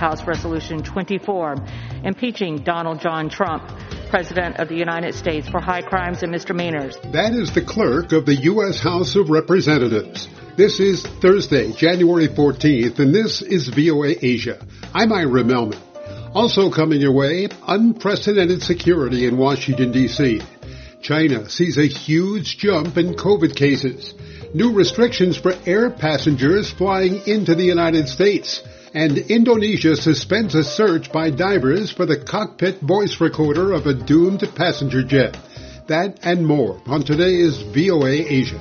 House Resolution 24, impeaching Donald John Trump, President of the United States, for high crimes and misdemeanors. That is the clerk of the U.S. House of Representatives. This is Thursday, January 14th, and this is VOA Asia. I'm Ira Melman. Also coming your way, unprecedented security in Washington, D.C. China sees a huge jump in COVID cases. New restrictions for air passengers flying into the United States. And Indonesia suspends a search by divers for the cockpit voice recorder of a doomed passenger jet. That and more on today's VOA Asia.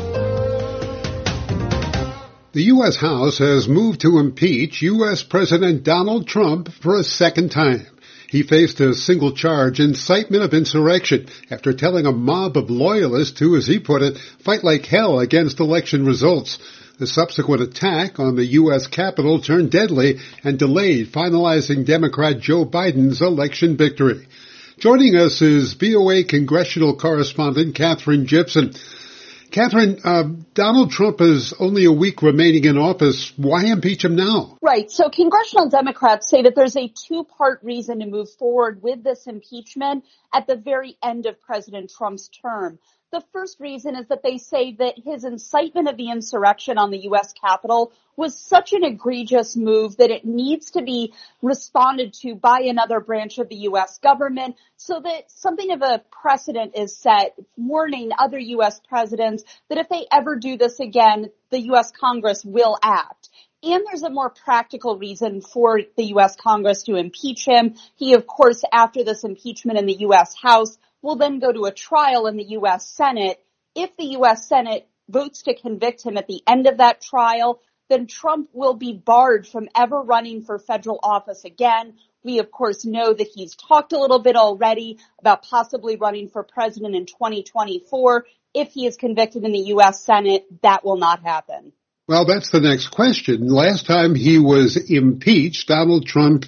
The U.S. House has moved to impeach U.S. President Donald Trump for a second time. He faced a single charge, incitement of insurrection, after telling a mob of loyalists to, as he put it, fight like hell against election results. The subsequent attack on the U.S. Capitol turned deadly and delayed finalizing Democrat Joe Biden's election victory. Joining us is VOA congressional correspondent Katherine Gypson. Katherine, Donald Trump has only a week remaining in office. Why impeach him now? Right. So congressional Democrats say that there's a two-part reason to move forward with this impeachment at the very end of President Trump's term. The first reason is that they say that his incitement of the insurrection on the U.S. Capitol was such an egregious move that it needs to be responded to by another branch of the U.S. government so that something of a precedent is set, warning other U.S. presidents that if they ever do this again, the U.S. Congress will act. And there's a more practical reason for the U.S. Congress to impeach him. He, of course, after this impeachment in the U.S. House, will then go to a trial in the U.S. Senate. If the U.S. Senate votes to convict him at the end of that trial, then Trump will be barred from ever running for federal office again. We, of course, know that he's talked a little bit already about possibly running for president in 2024. If he is convicted in the U.S. Senate, that will not happen. Well, that's the next question. Last time he was impeached, Donald Trump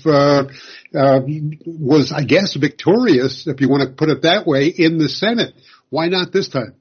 was, I guess, victorious, if you want to put it that way, in the Senate. Why not this time?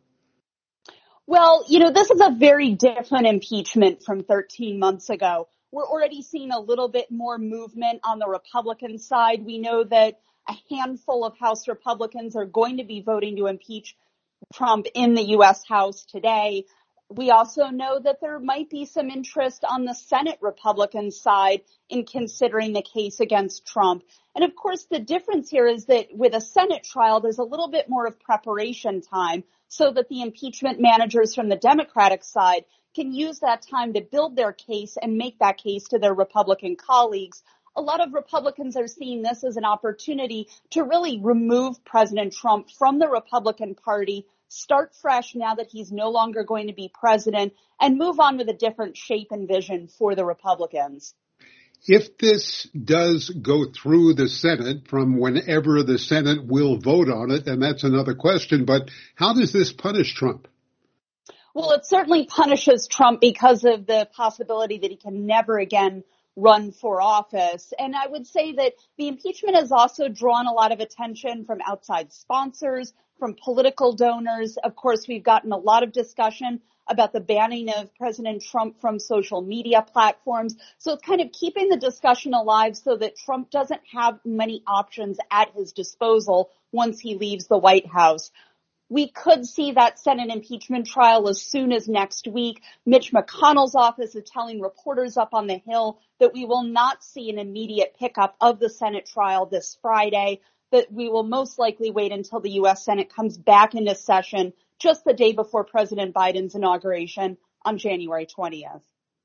Well, this is a very different impeachment from 13 months ago. We're already seeing a little bit more movement on the Republican side. We know that a handful of House Republicans are going to be voting to impeach Trump in the U.S. House today. We also know that there might be some interest on the Senate Republican side in considering the case against Trump. And of course, the difference here is that with a Senate trial, there's a little bit more of preparation time so that the impeachment managers from the Democratic side can use that time to build their case and make that case to their Republican colleagues. A lot of Republicans are seeing this as an opportunity to really remove President Trump from the Republican Party, start fresh now that he's no longer going to be president, and move on with a different shape and vision for the Republicans. If this does go through the Senate, from whenever the Senate will vote on it, and that's another question, but how does this punish Trump? Well, it certainly punishes Trump because of the possibility that he can never again run for office. And I would say that the impeachment has also drawn a lot of attention from outside sponsors, from political donors. Of course, we've gotten a lot of discussion about the banning of President Trump from social media platforms. So it's kind of keeping the discussion alive so that Trump doesn't have many options at his disposal once he leaves the White House. We could see that Senate impeachment trial as soon as next week. Mitch McConnell's office is telling reporters up on the Hill that we will not see an immediate pickup of the Senate trial this Friday, that we will most likely wait until the U.S. Senate comes back into session just the day before President Biden's inauguration on January 20th.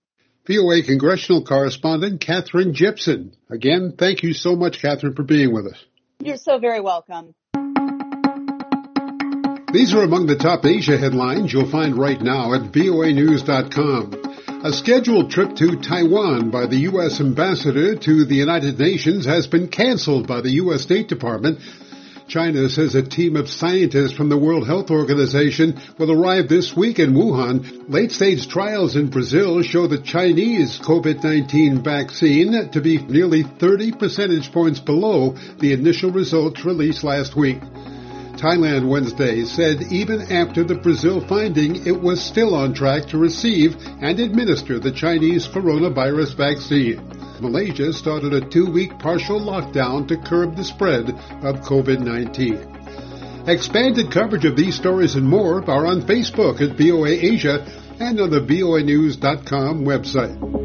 VOA congressional correspondent Katherine Gypson. Again, thank you so much, Katherine, for being with us. You're so very welcome. These are among the top Asia headlines you'll find right now at voanews.com. A scheduled trip to Taiwan by the U.S. ambassador to the United Nations has been canceled by the U.S. State Department. China says a team of scientists from the World Health Organization will arrive this week in Wuhan. Late-stage trials in Brazil show the Chinese COVID-19 vaccine to be nearly 30 percentage points below the initial results released last week. Thailand Wednesday said even after the Brazil finding, it was still on track to receive and administer the Chinese coronavirus vaccine. Malaysia started a 2-week partial lockdown to curb the spread of COVID-19. Expanded coverage of these stories and more are on Facebook at VOA Asia and on the voanews.com website.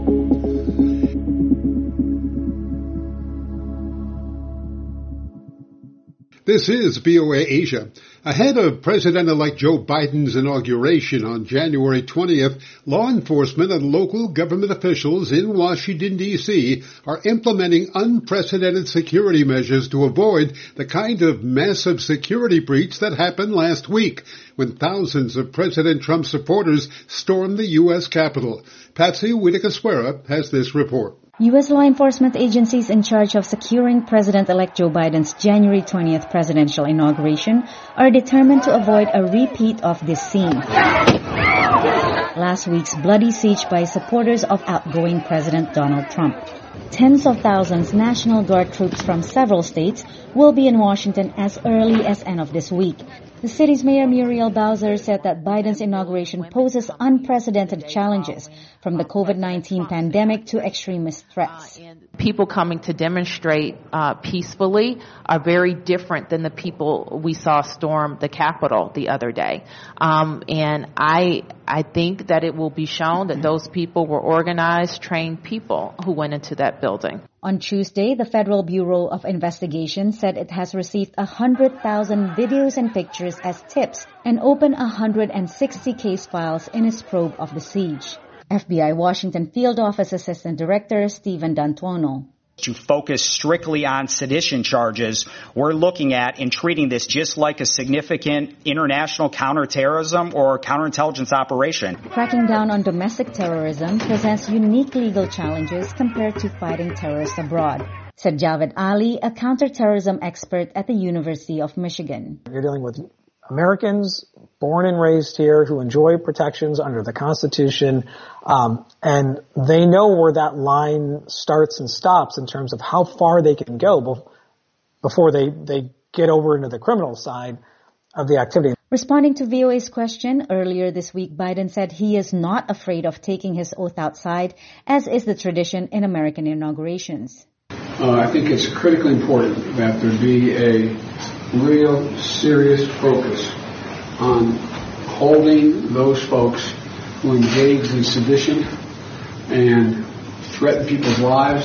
This is VOA Asia. Ahead of President-elect Joe Biden's inauguration on January 20th, law enforcement and local government officials in Washington, D.C. are implementing unprecedented security measures to avoid the kind of massive security breach that happened last week when thousands of President Trump supporters stormed the U.S. Capitol. Patsy Witakaswara has this report. U.S. law enforcement agencies in charge of securing President-elect Joe Biden's January 20th presidential inauguration are determined to avoid a repeat of this scene. Last week's bloody siege by supporters of outgoing President Donald Trump. Tens of thousands National Guard troops from several states will be in Washington as early as end of this week. The city's Mayor Muriel Bowser said that Biden's inauguration poses unprecedented challenges, from the COVID-19 pandemic to extremist threats. People coming to demonstrate peacefully are very different than the people we saw storm the Capitol the other day. And I think that it will be shown that those people were organized, trained people who went into that building. On Tuesday, the Federal Bureau of Investigation said it has received 100,000 videos and pictures as tips and opened 160 case files in its probe of the siege. FBI Washington Field Office Assistant Director Stephen D'Antuono. To focus strictly on sedition charges, we're looking at and treating this just like a significant international counterterrorism or counterintelligence operation. Cracking down on domestic terrorism presents unique legal challenges compared to fighting terrorists abroad, said Javed Ali, a counterterrorism expert at the University of Michigan. You're dealing with Americans born and raised here who enjoy protections under the Constitution, and they know where that line starts and stops in terms of how far they can go before they get over into the criminal side of the activity. Responding to VOA's question, earlier this week, Biden said he is not afraid of taking his oath outside, as is the tradition in American inaugurations. I think it's critically important that there be a real serious focus on holding those folks who engage in sedition and threaten people's lives,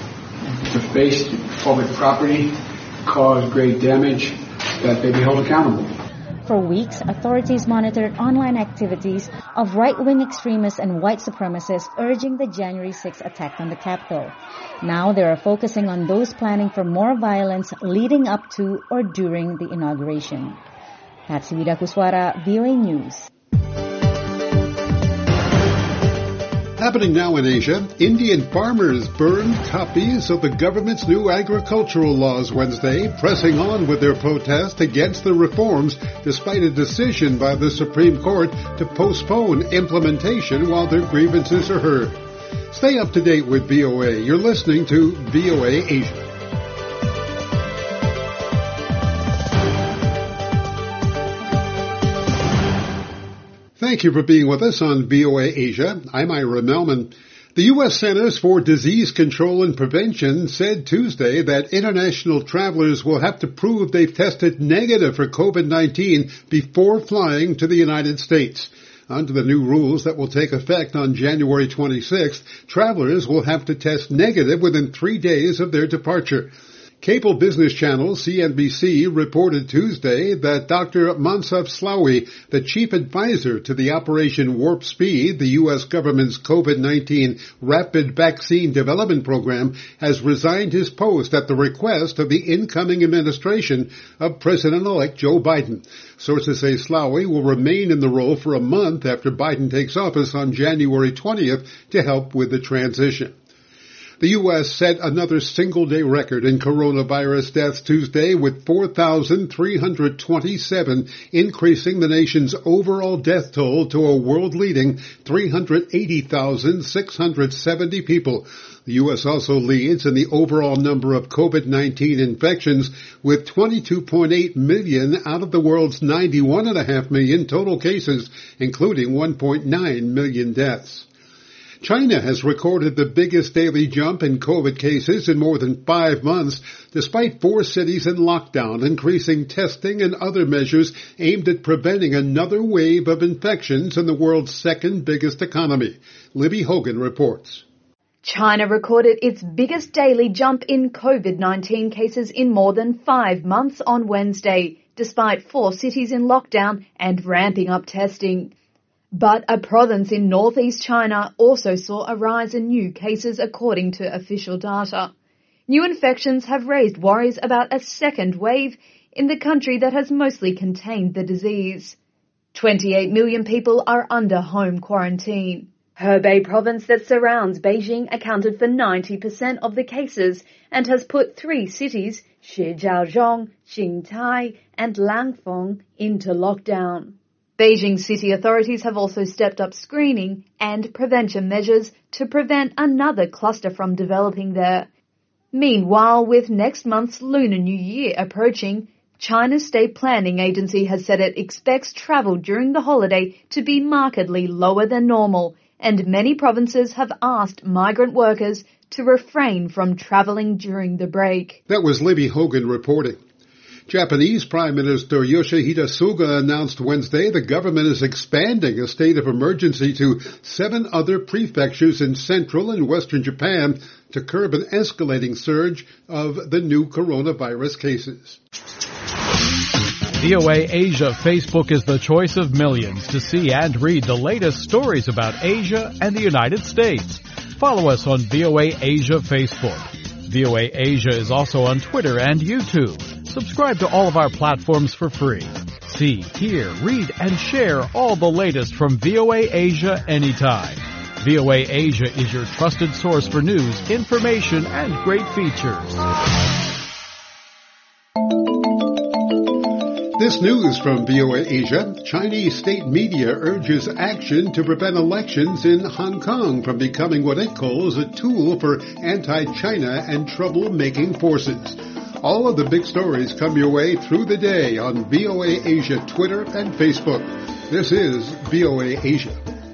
deface public property, cause great damage, that they be held accountable. For weeks, authorities monitored online activities of right-wing extremists and white supremacists urging the January 6th attack on the Capitol. Now they are focusing on those planning for more violence leading up to or during the inauguration. Patsy Witakaswara, VOA News. Happening now in Asia, Indian farmers burned copies of the government's new agricultural laws Wednesday, pressing on with their protest against the reforms despite a decision by the Supreme Court to postpone implementation while their grievances are heard. Stay up to date with VOA. You're listening to VOA Asia. Thank you for being with us on VOA Asia. I'm Ira Melman. The U.S. Centers for Disease Control and Prevention said Tuesday that international travelers will have to prove they've tested negative for COVID-19 before flying to the United States. Under the new rules that will take effect on January 26th, travelers will have to test negative within 3 days of their departure. Cable business channel CNBC reported Tuesday that Dr. Mansaf Slaoui, the chief advisor to the Operation Warp Speed, the U.S. government's COVID-19 rapid vaccine development program, has resigned his post at the request of the incoming administration of President-elect Joe Biden. Sources say Slaoui will remain in the role for a month after Biden takes office on January 20th to help with the transition. The U.S. set another single-day record in coronavirus deaths Tuesday with 4,327, increasing the nation's overall death toll to a world-leading 380,670 people. The U.S. also leads in the overall number of COVID-19 infections with 22.8 million out of the world's 91.5 million total cases, including 1.9 million deaths. China has recorded the biggest daily jump in COVID cases in more than 5 months, despite 4 cities in lockdown, increasing testing and other measures aimed at preventing another wave of infections in the world's second biggest economy. Libby Hogan reports. China recorded its biggest daily jump in COVID-19 cases in more than 5 months on Wednesday, despite 4 cities in lockdown and ramping up testing. But a province in northeast China also saw a rise in new cases according to official data. New infections have raised worries about a second wave in the country that has mostly contained the disease. 28 million people are under home quarantine. Hebei province that surrounds Beijing accounted for 90% of the cases and has put 3 cities, Shijiazhuang, Xingtai and Langfeng, into lockdown. Beijing city authorities have also stepped up screening and prevention measures to prevent another cluster from developing there. Meanwhile, with next month's Lunar New Year approaching, China's State Planning Agency has said it expects travel during the holiday to be markedly lower than normal, and many provinces have asked migrant workers to refrain from traveling during the break. That was Libby Hogan reporting. Japanese Prime Minister Yoshihide Suga announced Wednesday the government is expanding a state of emergency to 7 other prefectures in central and western Japan to curb an escalating surge of the new coronavirus cases. VOA Asia Facebook is the choice of millions to see and read the latest stories about Asia and the United States. Follow us on VOA Asia Facebook. VOA Asia is also on Twitter and YouTube. Subscribe to all of our platforms for free. See, hear, read, and share all the latest from VOA Asia anytime. VOA Asia is your trusted source for news, information, and great features. This news from VOA Asia. Chinese state media urges action to prevent elections in Hong Kong from becoming what it calls a tool for anti-China and trouble-making forces. All of the big stories come your way through the day on VOA Asia Twitter and Facebook. This is VOA Asia.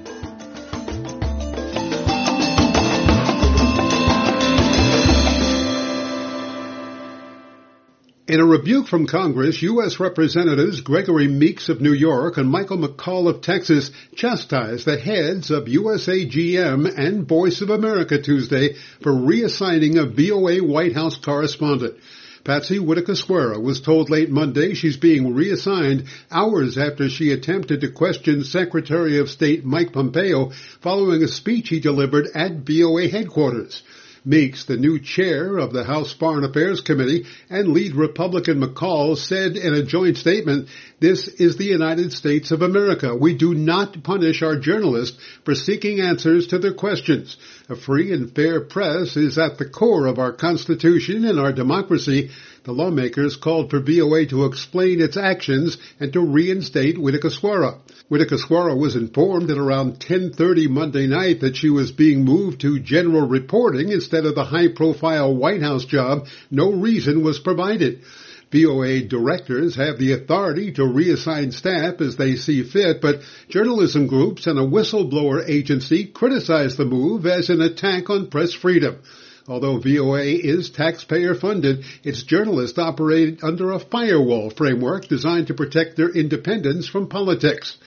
In a rebuke from Congress, U.S. Representatives Gregory Meeks of New York and Michael McCaul of Texas chastised the heads of USAGM and Voice of America Tuesday for reassigning a VOA White House correspondent. Patsy Widakuswara was told late Monday she's being reassigned hours after she attempted to question Secretary of State Mike Pompeo following a speech he delivered at VOA headquarters. Meeks, the new chair of the House Foreign Affairs Committee, and lead Republican McCaul said in a joint statement, "This is the United States of America. We do not punish our journalists for seeking answers to their questions. A free and fair press is at the core of our Constitution and our democracy." The lawmakers called for VOA to explain its actions and to reinstate Widakuswara. Widakuswara was informed at around 10:30 Monday night that she was being moved to general reporting instead of the high-profile White House job. No reason was provided. VOA directors have the authority to reassign staff as they see fit, but journalism groups and a whistleblower agency criticize the move as an attack on press freedom. Although VOA is taxpayer-funded, its journalists operate under a firewall framework designed to protect their independence from politics.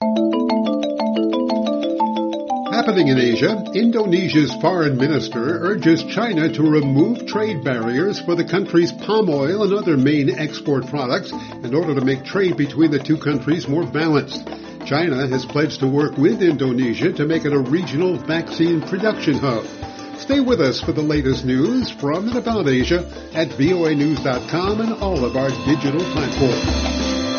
Happening in Asia, Indonesia's foreign minister urges China to remove trade barriers for the country's palm oil and other main export products in order to make trade between the two countries more balanced. China has pledged to work with Indonesia to make it a regional vaccine production hub. Stay with us for the latest news from and about Asia at voanews.com and all of our digital platforms.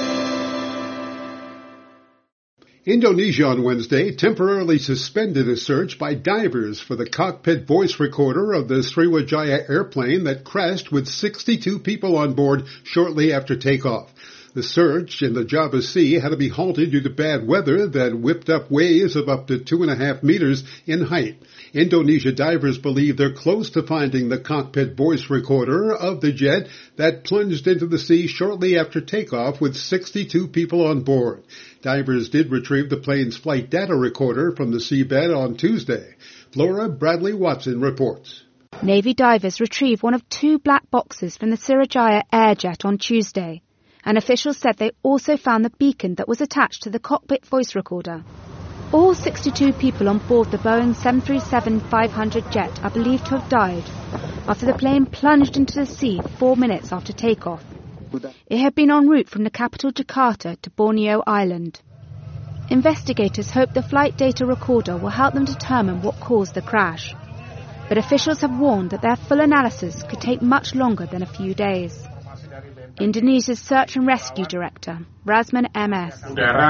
Indonesia on Wednesday temporarily suspended a search by divers for the cockpit voice recorder of the Sriwijaya airplane that crashed with 62 people on board shortly after takeoff. The search in the Java Sea had to be halted due to bad weather that whipped up waves of up to 2.5 meters in height. Indonesia divers believe they're close to finding the cockpit voice recorder of the jet that plunged into the sea shortly after takeoff with 62 people on board. Divers did retrieve the plane's flight data recorder from the seabed on Tuesday. Flora Bradley Watson reports. Navy divers retrieved one of 2 black boxes from the Sriwijaya Airjet on Tuesday, and officials said they also found the beacon that was attached to the cockpit voice recorder. All 62 people on board the Boeing 737-500 jet are believed to have died after the plane plunged into the sea 4 minutes after takeoff. It had been en route from the capital Jakarta to Borneo Island. Investigators hope the flight data recorder will help them determine what caused the crash, but officials have warned that their full analysis could take much longer than a few days. Indonesia's Search and Rescue Director, Rasman MS.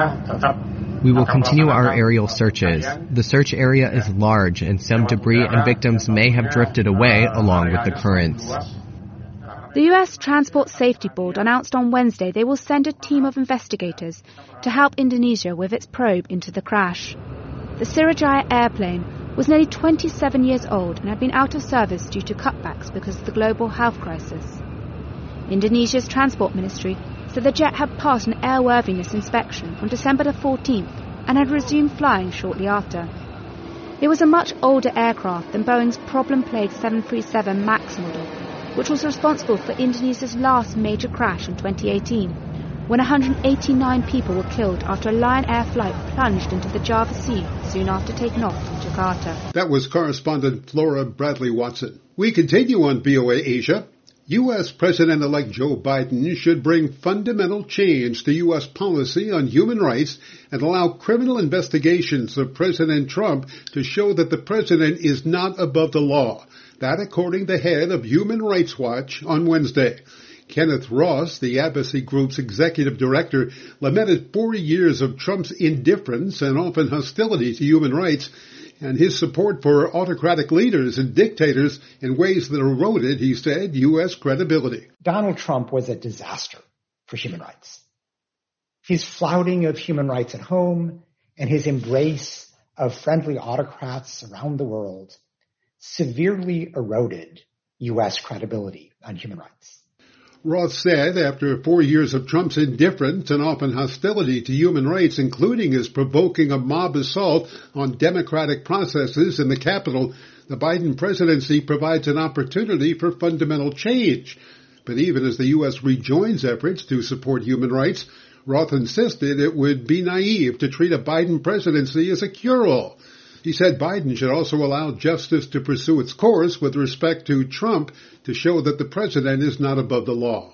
We will continue our aerial searches. The search area is large and some debris and victims may have drifted away along with the currents. The U.S. Transport Safety Board announced on Wednesday they will send a team of investigators to help Indonesia with its probe into the crash. The Sriwijaya airplane was nearly 27 years old and had been out of service due to cutbacks because of the global health crisis. Indonesia's Transport Ministry said the jet had passed an airworthiness inspection on December the 14th and had resumed flying shortly after. It was a much older aircraft than Boeing's problem-plagued 737 MAX model, which was responsible for Indonesia's last major crash in 2018, when 189 people were killed after a Lion Air flight plunged into the Java Sea soon after taking off from Jakarta. That was correspondent Flora Bradley Watson. We continue on VOA Asia. U.S. President-elect Joe Biden should bring fundamental change to U.S. policy on human rights and allow criminal investigations of President Trump to show that the president is not above the law. That according to head of Human Rights Watch on Wednesday. Kenneth Ross, the Advocacy Group's executive director, lamented 4 years of Trump's indifference and often hostility to human rights and his support for autocratic leaders and dictators in ways that eroded, he said, U.S. credibility. Donald Trump was a disaster for human rights. His flouting of human rights at home and his embrace of friendly autocrats around the world severely eroded U.S. credibility on human rights. Roth said after 4 years of Trump's indifference and often hostility to human rights, including his provoking a mob assault on democratic processes in the Capitol, the Biden presidency provides an opportunity for fundamental change. But even as the U.S. rejoins efforts to support human rights, Roth insisted it would be naive to treat a Biden presidency as a cure-all. He said Biden should also allow justice to pursue its course with respect to Trump to show that the president is not above the law.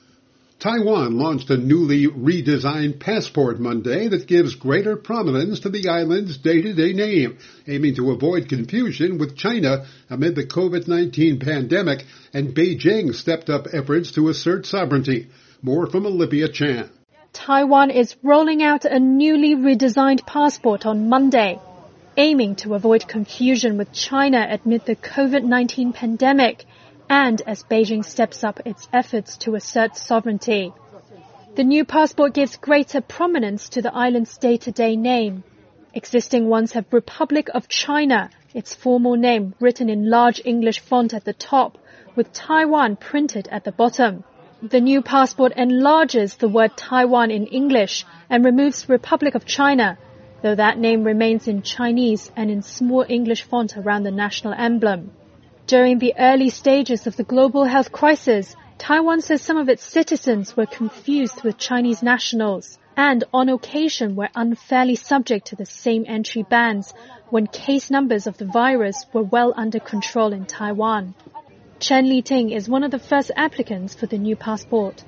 Taiwan launched a newly redesigned passport Monday that gives greater prominence to the island's day-to-day name, aiming to avoid confusion with China amid the COVID-19 pandemic, and Beijing stepped up efforts to assert sovereignty. More from Olivia Chan. Taiwan is rolling out a newly redesigned passport on Monday, aiming to avoid confusion with China amid the COVID-19 pandemic and as Beijing steps up its efforts to assert sovereignty. The new passport gives greater prominence to the island's day-to-day name. Existing ones have Republic of China, its formal name, written in large English font at the top, with Taiwan printed at the bottom. The new passport enlarges the word Taiwan in English and removes Republic of China, though that name remains in Chinese and in small English font around the national emblem. During the early stages of the global health crisis, Taiwan says some of its citizens were confused with Chinese nationals and on occasion were unfairly subject to the same entry bans when case numbers of the virus were well under control in Taiwan. Chen Li-ting is one of the first applicants for the new passport.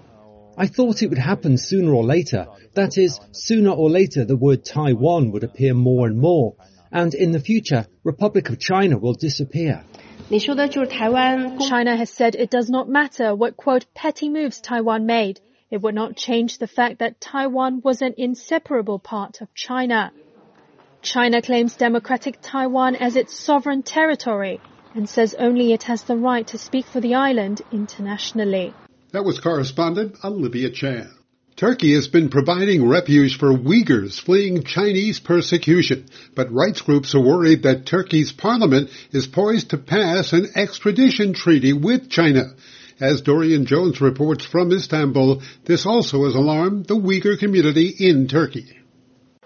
I thought it would happen sooner or later. That is, sooner or later the word Taiwan would appear more and more, and in the future, Republic of China will disappear. China has said it does not matter what, quote, petty moves Taiwan made. It would not change the fact that Taiwan was an inseparable part of China. China claims democratic Taiwan as its sovereign territory and says only it has the right to speak for the island internationally. That was correspondent Olivia Chan. Turkey has been providing refuge for Uyghurs fleeing Chinese persecution, but rights groups are worried that Turkey's parliament is poised to pass an extradition treaty with China. As Dorian Jones reports from Istanbul, this also has alarmed the Uyghur community in Turkey.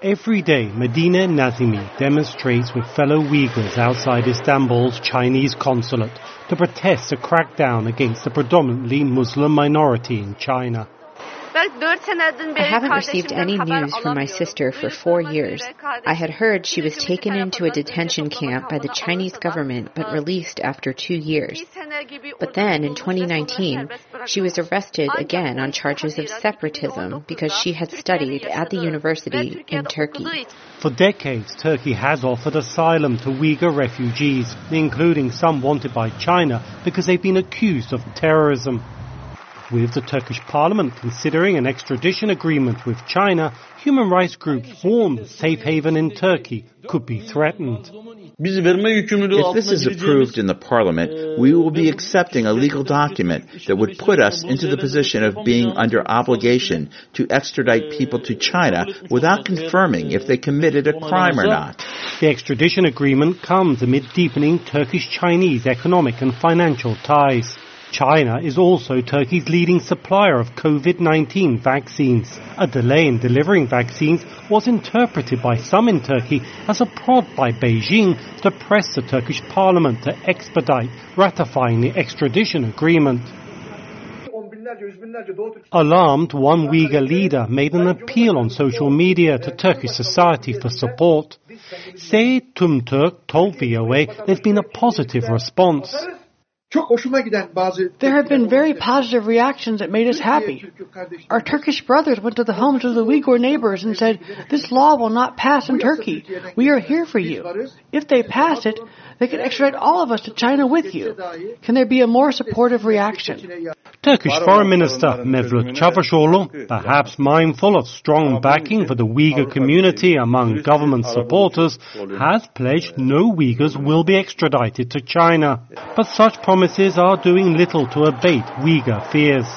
Every day, Medina Nazimi demonstrates with fellow Uyghurs outside Istanbul's Chinese consulate to protest a crackdown against the predominantly Muslim minority in China. I haven't received any news from my sister for 4 years. I had heard she was taken into a detention camp by the Chinese government but released after 2 years. But then, in 2019, she was arrested again on charges of separatism because she had studied at the university in Turkey. For decades, Turkey has offered asylum to Uyghur refugees, including some wanted by China because they've been accused of terrorism. With the Turkish parliament considering an extradition agreement with China, human rights groups warn the safe haven in Turkey could be threatened. If this is approved in the parliament, we will be accepting a legal document that would put us into the position of being under obligation to extradite people to China without confirming if they committed a crime or not. The extradition agreement comes amid deepening Turkish-Chinese economic and financial ties. China is also Turkey's leading supplier of COVID-19 vaccines. A delay in delivering vaccines was interpreted by some in Turkey as a prod by Beijing to press the Turkish parliament to expedite ratifying the extradition agreement. Alarmed, one Uyghur leader made an appeal on social media to Turkish society for support. Sey Tumturk told VOA there's been a positive response. There have been very positive reactions that made us happy. Our Turkish brothers went to the homes of the Uyghur neighbors and said, "This law will not pass in Turkey. We are here for you. If they pass it, they can extradite all of us to China with you. Can there be a more supportive reaction?" Turkish Foreign Minister Mevlut Çavuşoğlu, perhaps mindful of strong backing for the Uyghur community among government supporters, has pledged no Uyghurs will be extradited to China. But such promises are doing little to abate Uyghur fears.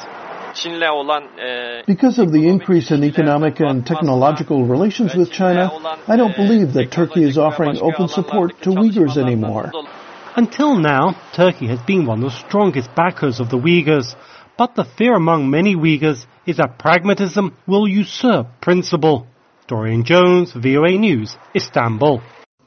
Because of the increase in economic and technological relations with China, I don't believe that Turkey is offering open support to Uyghurs anymore. Until now, Turkey has been one of the strongest backers of the Uyghurs, but the fear among many Uyghurs is that pragmatism will usurp principle. Dorian Jones, VOA News, Istanbul.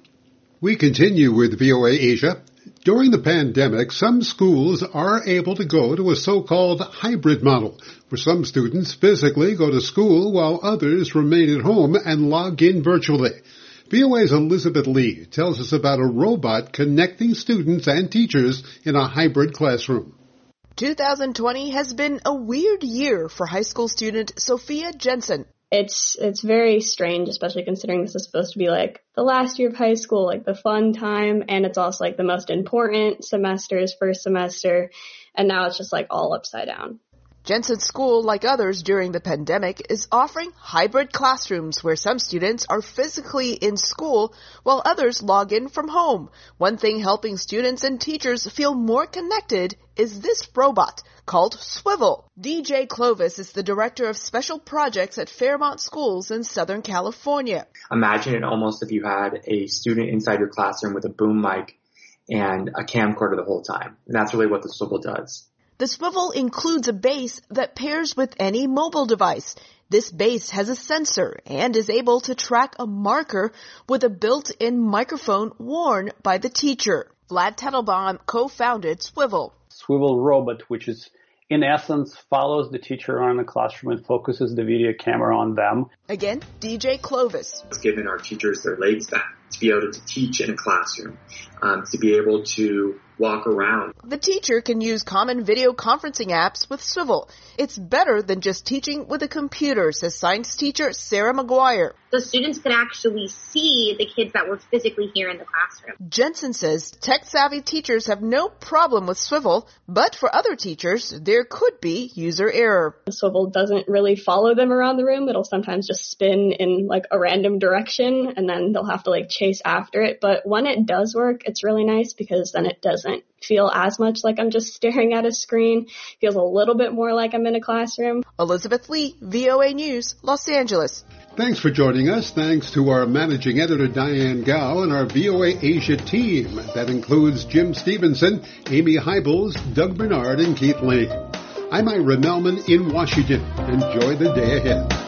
We continue with VOA Asia. During the pandemic, some schools are able to go to a so-called hybrid model, where some students physically go to school while others remain at home and log in virtually. VOA's Elizabeth Lee tells us about a robot connecting students and teachers in a hybrid classroom. 2020 has been a weird year for high school student Sophia Jensen. It's very strange, especially considering this is supposed to be like the last year of high school, like the fun time, and it's also like the most important semesters, first semester, and now it's just like all upside down. Jensen's school, like others during the pandemic, is offering hybrid classrooms where some students are physically in school while others log in from home. One thing helping students and teachers feel more connected is this robot called Swivel. DJ Clovis is the director of special projects at Fairmont Schools in Southern California. Imagine it almost if you had a student inside your classroom with a boom mic and a camcorder the whole time. And that's really what the Swivel does. The Swivel includes a base that pairs with any mobile device. This base has a sensor and is able to track a marker with a built-in microphone worn by the teacher. Vlad Tettelbaum co-founded Swivel. Swivel robot, which is in essence follows the teacher around the classroom and focuses the video camera on them. Again, DJ Clovis. It's given our teachers their legs back to be able to teach in a classroom, to be able to walk around. The teacher can use common video conferencing apps with Swivel. It's better than just teaching with a computer, says science teacher Sarah McGuire. So students could actually see the kids that were physically here in the classroom. Jensen says tech-savvy teachers have no problem with Swivel, but for other teachers, there could be user error. The Swivel doesn't really follow them around the room. It'll sometimes just spin in like a random direction, and then they'll have to like chase after it. But when it does work, it's really nice because then it doesn't feel as much like I'm just staring at a screen. It feels a little bit more like I'm in a classroom. Elizabeth Lee, VOA News, Los Angeles. Thanks for joining us. Thanks to our managing editor, Diane Gao, and our VOA Asia team. That includes Jim Stevenson, Amy Hybels, Doug Bernard, and Keith Lee. I'm Ira Melman in Washington. Enjoy the day ahead.